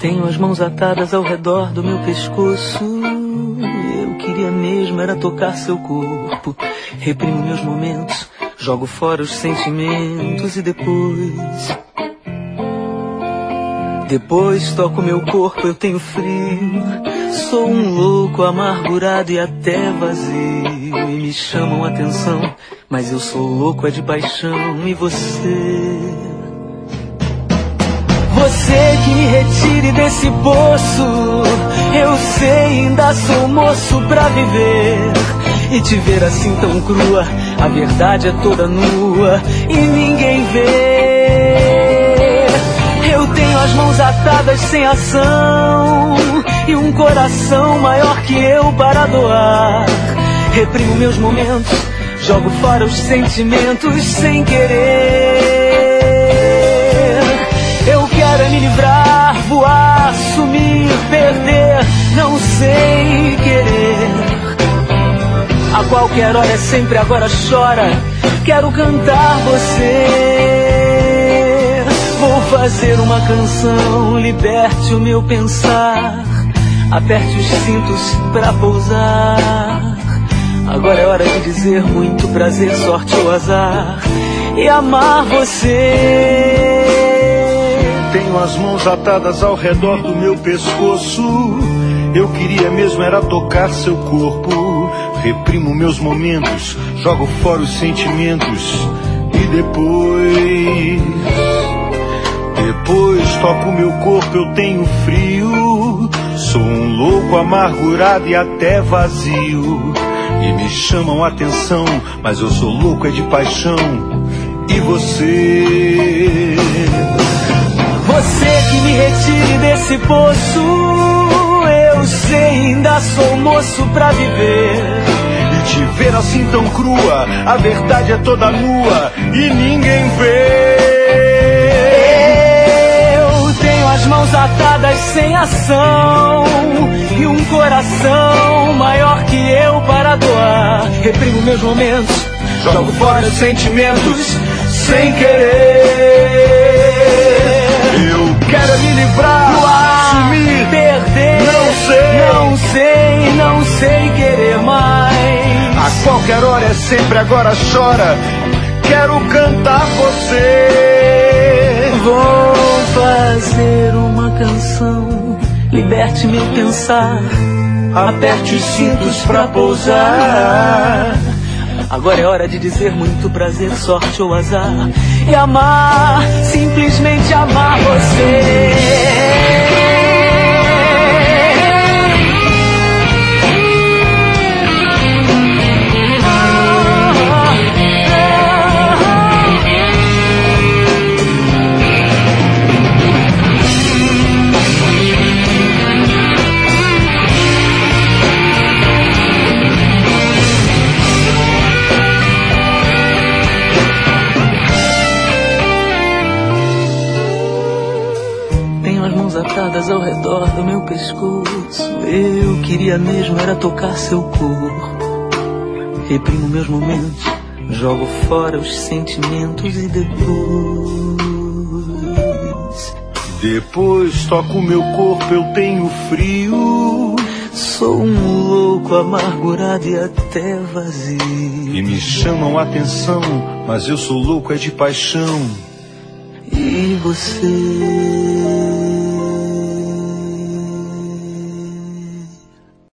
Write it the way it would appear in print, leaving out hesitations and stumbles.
Tenho as mãos atadas ao redor do meu pescoço. Eu queria mesmo era tocar seu corpo. Reprimo meus momentos, jogo fora os sentimentos e depois toco meu corpo, eu tenho frio. Sou um louco amargurado e até vazio. E me chamam a atenção, mas eu sou louco é de paixão. E você que me retire desse poço. Eu sei, ainda sou moço pra viver. E te ver assim tão crua, a verdade é toda nua e ninguém vê. Eu tenho as mãos atadas sem ação e um coração maior que eu para doar. Reprimo meus momentos, jogo fora os sentimentos sem querer. Eu quero me livrar, voar, sumir, perder, não sei querer. A qualquer hora é sempre agora chora. Quero cantar você. Vou fazer uma canção, liberte o meu pensar. Aperte os cintos pra pousar. Agora é hora de dizer muito prazer, sorte ou azar e amar você. Tenho as mãos atadas ao redor do meu pescoço. Eu queria mesmo era tocar seu corpo. Reprimo meus momentos, jogo fora os sentimentos. E depois toco meu corpo, eu tenho frio. Sou um louco amargurado e até vazio. E me chamam a atenção, mas eu sou louco é de paixão. E você que me retire desse poço. Eu sei, ainda sou moço pra viver. E te ver assim tão crua, a verdade é toda nua e ninguém vê. Eu tenho as mãos atadas sem ação e um coração maior que eu para doar. Reprimo meus momentos, jogo fora os sentimentos sem querer. Eu quero me livrar, voar, sumir, perder, não sei querer mais. A qualquer hora é sempre agora chora. Quero cantar você. Vou fazer uma canção, liberte meu pensar. Aperte os cintos pra pousar. Agora é hora de dizer muito prazer, sorte ou azar e amar, simplesmente amar você. Atadas ao redor do meu pescoço. Eu queria mesmo era tocar seu corpo. Reprimo meus momentos, jogo fora os sentimentos e depois toco meu corpo, eu tenho frio. Sou um louco amargurado e até vazio. E me chamam a atenção, mas eu sou louco é de paixão. E você